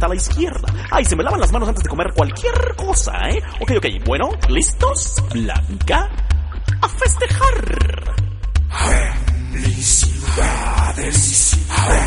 a la izquierda. Ay, se me lavan las manos antes de comer cualquier cosa, ¿eh? Ok, bueno, ¿listos? Blanca, a festejar. Felicidades.